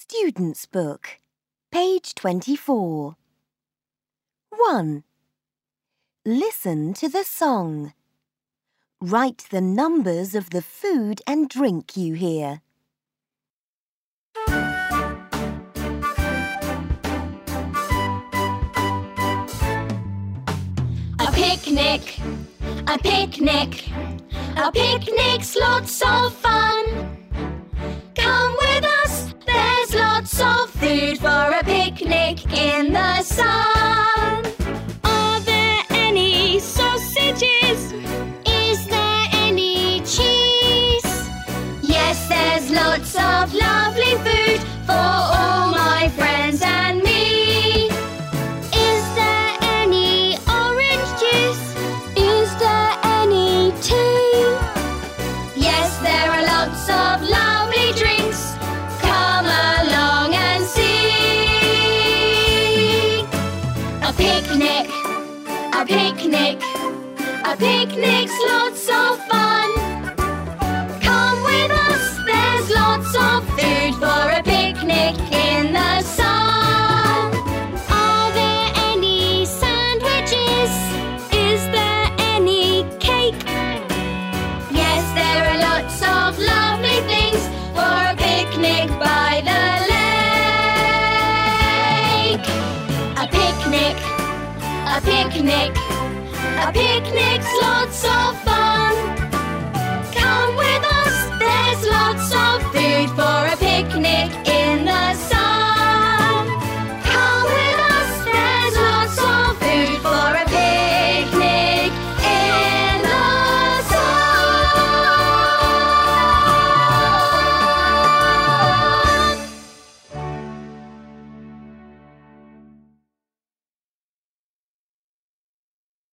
Student's Book, page 24. 1. Listen to the song. Write the numbers of the food and drink you hear. A picnic, a picnic, a picnic's lots of fun. Come with us, there's lots of food for a picnic in the sun. Are there any sausages? Is there any cheese? Yes, there's lots of lovely food for all my friends and me. Is there any orange juice? Is there any tea? Yes, there are lots of lovely drinks. Come along and see. A picnic, a picnic, a picnic's lots of fun. Come with us, there's lots of food for a picnic in the sun. Are there any sandwiches? Is there any cake? Yes, there are lots of lovely things for a picnic by the lake. A picnic, a picnic, a picnic's lots of fun.